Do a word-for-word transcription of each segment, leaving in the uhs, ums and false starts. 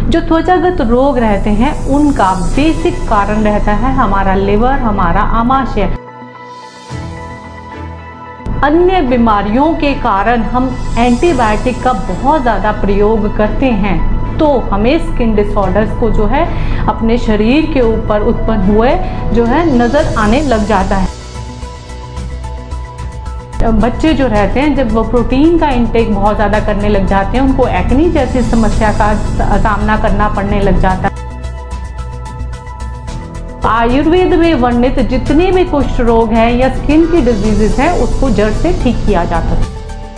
जो त्वचागत रोग रहते हैं उनका बेसिक कारण रहता है हमारा लिवर, हमारा आमाशय। अन्य बीमारियों के कारण हम एंटीबायोटिक का बहुत ज़्यादा प्रयोग करते हैं, तो हमें स्किन डिसऑर्डर्स को जो है अपने शरीर के ऊपर उत्पन्न हुए जो है नज़र आने लग जाता है। बच्चे जो रहते हैं जब वो प्रोटीन का इंटेक बहुत ज़्यादा करने लग जाते हैं, उनको एक्ने जैसी समस्या का सामना करना पड़ने लग जाता है। आयुर्वेद में वर्णित जितने भी कुष्ठ रोग हैं या स्किन की डिजीजेस हैं उसको जड़ से ठीक किया जाता है।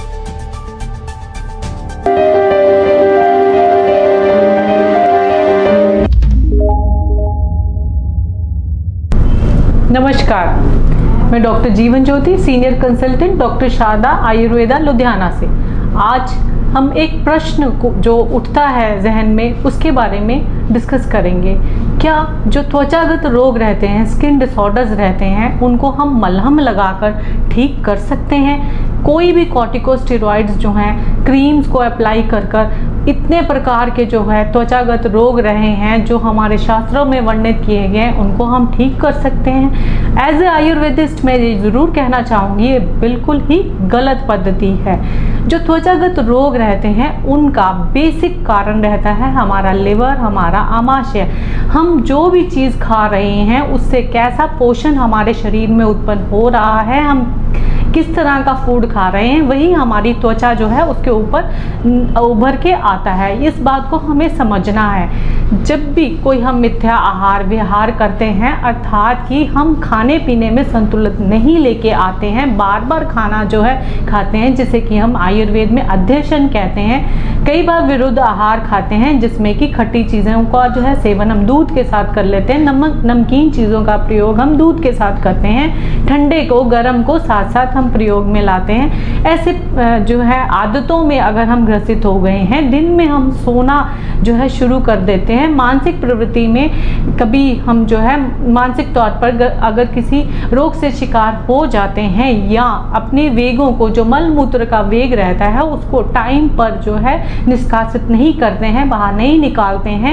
नमस्कार, मैं doctor Jeevan Jyoti, senior consultant, doctor Sharda Ayurveda Ludhiana से। आज हम एक प्रश्न को जो उठता है जहन में उसके बारे में डिस्कस करेंगे। क्या जो त्वचागत रोग रहते हैं, स्किन डिसऑर्डर्स रहते हैं, उनको हम मलहम लगाकर ठीक कर सकते हैं? कोई भी कॉर्टिकोस्टेरॉइड्स जो हैं, क्रीम्स को अप्लाई कर कर इतने प्रकार के जो है त्वचागत रोग रहे हैं जो हमारे शास्त्रों में वर्णित किए गए हैं, उनको हम ठीक कर सकते हैं? एज ए आयुर्वेदिस्ट मैं ये ज़रूर कहना चाहूँगी, ये बिल्कुल ही गलत पद्धति है। जो त्वचागत रोग रहते हैं उनका बेसिक कारण रहता है हमारा लिवर, हमारा आमाशय। हम जो भी चीज़ खा रहे हैं उससे कैसा पोषण हमारे शरीर में उत्पन्न हो रहा है, हम किस तरह का फूड खा रहे हैं, वही हमारी त्वचा जो है उसके ऊपर उभर के आता है। इस बात को हमें समझना है। जब भी कोई हम मिथ्या आहार विहार करते हैं, अर्थात कि हम खाने पीने में संतुलित नहीं लेके आते हैं, बार बार खाना जो है खाते हैं, जिसे कि हम आयुर्वेद में अध्यशन कहते हैं। कई बार विरुद्ध आहार खाते हैं जिसमें कि खट्टी चीज़ों का जो है सेवन हम दूध के साथ कर लेते हैं, नमक नमकीन चीज़ों का प्रयोग हम दूध के साथ करते हैं, ठंडे को गर्म को साथ साथ हम प्रयोग में लाते हैं। ऐसे जो है आदतों में अगर हम ग्रसित हो गए हैं, दिन में हम सोना जो है शुरू कर देते हैं, मानसिक प्रवृत्ति में कभी हम जो है मानसिक तौर पर अगर किसी रोग से शिकार हो जाते हैं या अपने वेगों को, जो मल मूत्र का वेग रहता है, उसको टाइम पर जो है निष्कासित नहीं करते हैं, बाहर नहीं निकालते हैं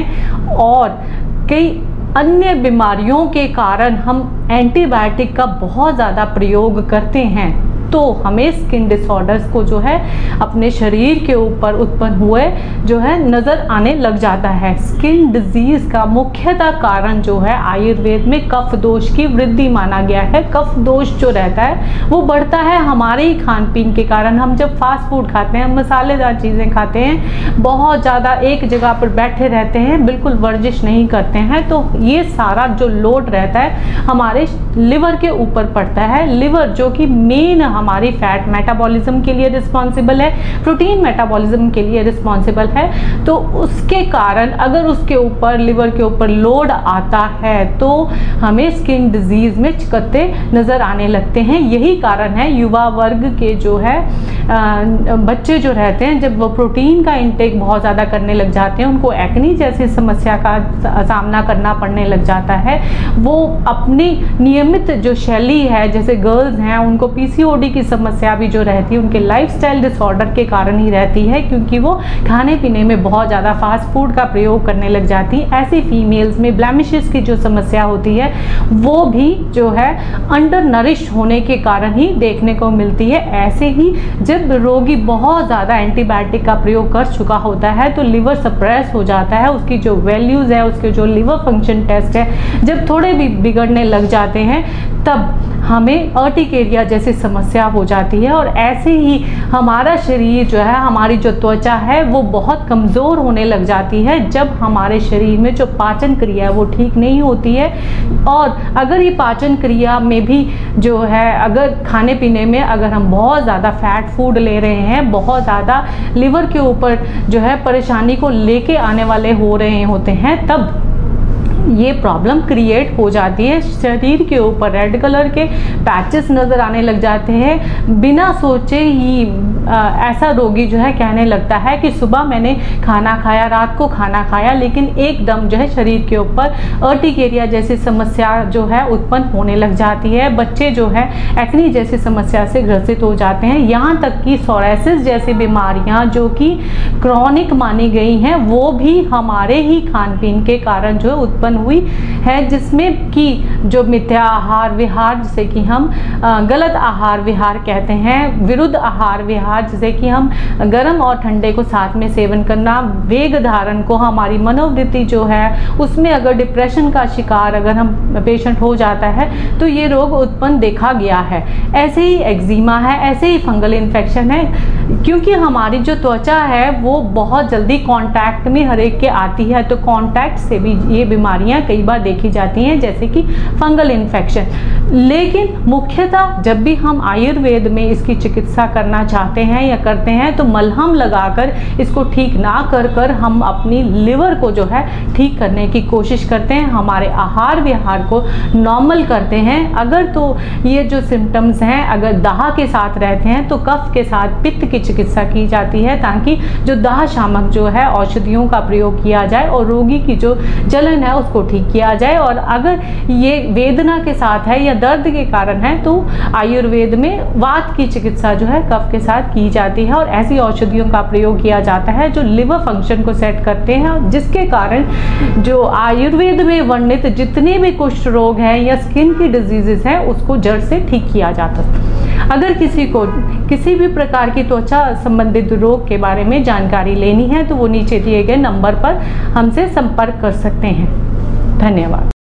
और कई अन्य बीमारियों के कारण हम एंटीबायोटिक का बहुत ज़्यादा प्रयोग करते हैं, तो हमें स्किन डिसऑर्डर्स को जो है अपने शरीर के ऊपर उत्पन्न हुए जो है नज़र आने लग जाता है। स्किन डिजीज़ का मुख्यतः कारण जो है आयुर्वेद में कफ दोष की वृद्धि माना गया है। कफ दोष जो रहता है वो बढ़ता है हमारे ही खान पीन के कारण। हम जब फास्ट फूड खाते हैं, मसालेदार चीज़ें खाते हैं, बहुत ज़्यादा एक जगह पर बैठे रहते हैं, बिल्कुल वर्जिश नहीं करते हैं, तो ये सारा जो लोड रहता है हमारे लिवर के ऊपर पड़ता है। लिवर जो कि मेन हमारी फैट मेटाबॉलिज्म के लिए रिस्पॉन्सिबल है, प्रोटीन मेटाबॉलिज्म के लिए रिस्पॉन्सिबल है, तो उसके कारण अगर उसके ऊपर लिवर के ऊपर लोड आता है तो हमें स्किन डिजीज में चिकत्ते नज़र आने लगते हैं। यही कारण है युवा वर्ग के जो है आ, बच्चे जो रहते हैं जब वो प्रोटीन का इंटेक बहुत ज़्यादा करने लग जाते हैं, उनको एक्ने जैसी समस्या का सामना करना पड़ने लग जाता है। वो अपनी नियमित जो शैली है, जैसे गर्ल्स हैं उनको पीसीओडी की समस्या भी जो रहती है उनके लाइफस्टाइल डिसऑर्डर के कारण ही रहती है, क्योंकि वो खाने पीने में बहुत ज़्यादा फास्ट फूड का प्रयोग करने लग जाती है। ऐसी फीमेल्स में ब्लैमिशेस की जो समस्या होती है वो भी जो है अंडर नरिश होने के कारण ही देखने को मिलती है। ऐसे ही जब रोगी बहुत ज़्यादा एंटीबायोटिक का प्रयोग कर चुका होता है तो लिवर सप्रेस हो जाता है, उसकी जो वैल्यूज़ है, उसके जो लिवर फंक्शन टेस्ट है, जब थोड़े भी बिगड़ने लग जाते हैं तब हमें अर्टिकेरिया जैसी समस्या हो जाती है। और ऐसे ही हमारा शरीर जो है, हमारी जो त्वचा है वो बहुत कमज़ोर होने लग जाती है जब हमारे शरीर में जो पाचन क्रिया है वो ठीक नहीं होती है। और अगर ये पाचन क्रिया में भी जो है, अगर खाने पीने में अगर हम बहुत ज़्यादा फैट फूड ले रहे हैं, बहुत ज़्यादा लिवर के ऊपर जो है परेशानी को लेके आने वाले हो रहे होते हैं, तब ये प्रॉब्लम क्रिएट हो जाती है। शरीर के ऊपर रेड कलर के पैचेस नज़र आने लग जाते हैं। बिना सोचे ही आ, ऐसा रोगी जो है कहने लगता है कि सुबह मैंने खाना खाया, रात को खाना खाया, लेकिन एकदम जो है शरीर के ऊपर अर्टिकेरिया जैसी समस्या जो है उत्पन्न होने लग जाती है। बच्चे जो है एक्नी जैसी समस्या से ग्रसित हो जाते हैं। यहाँ तक कि सोरायसिस जैसी बीमारियाँ जो कि क्रॉनिक मानी गई हैं, वो भी हमारे ही खान पीन के कारण जो उत्पन्न हुई है, जिसमें कि जो मिथ्या आहार विहार, जिसे कि हम गलत आहार विहार कहते हैं, विरुद्ध आहार विहार, जिसे कि हम गर्म और ठंडे को साथ में सेवन करना, वेग धारण को, हमारी मनोवृत्ति जो है उसमें अगर डिप्रेशन का शिकार अगर हम पेशेंट हो जाता है तो ये रोग उत्पन्न देखा गया है। ऐसे ही एक्जिमा है, ऐसे ही फंगल इन्फेक्शन है, क्योंकि हमारी जो त्वचा है वो बहुत जल्दी कांटेक्ट में हर एक के आती है, तो कांटेक्ट से भी ये बीमारियां कई बार देखी जाती हैं, जैसे कि फंगल इन्फेक्शन। लेकिन मुख्यतः जब भी हम आयुर्वेद में इसकी चिकित्सा करना चाहते हैं या करते हैं तो मलहम लगाकर इसको ठीक ना कर कर हम अपनी लिवर को जो है ठीक करने की कोशिश करते हैं, हमारे आहार विहार को नॉर्मल करते हैं। अगर तो ये जो सिम्टम्स हैं अगर दाह के साथ रहते हैं तो कफ के साथ पित्त की चिकित्सा की जाती है, ताकि जो दाह शामक जो है औषधियों का प्रयोग किया जाए और रोगी की जो जलन है उसको ठीक किया जाए। और अगर ये वेदना के साथ है या दर्द के कारण है तो आयुर्वेद में वात की चिकित्सा जो है कफ के साथ की जाती है, और ऐसी औषधियों का प्रयोग किया जाता है जो लिवर फंक्शन को सेट करते हैं, जिसके कारण जो आयुर्वेद में वर्णित जितने भी कुष्ठ रोग हैं या स्किन की डिजीजेस हैं उसको जड़ से ठीक किया जाता है। अगर किसी को किसी भी प्रकार की त्वचा संबंधित रोग के बारे में जानकारी लेनी है तो वो नीचे दिए गए नंबर पर हमसे संपर्क कर सकते हैं। धन्यवाद।